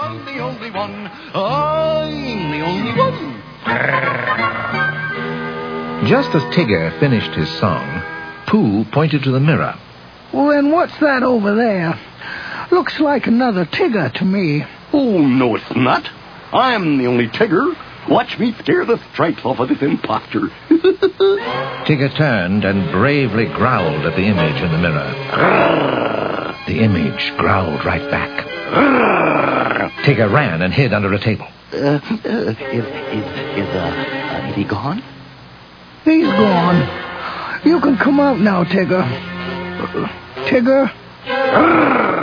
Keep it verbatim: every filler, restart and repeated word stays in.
I'm the only one. I'm the only one. Just as Tigger finished his song, Pooh pointed to the mirror. Well, then what's that over there? Looks like another Tigger to me. Oh, no, it's not. I'm the only Tigger. Watch me scare the stripes off of this impostor. Tigger turned and bravely growled at the image in the mirror. The image growled right back. Tigger ran and hid under a table. Uh, uh, is, is, is, uh, uh, is he gone? He's gone. You can come out now, Tigger. Tigger?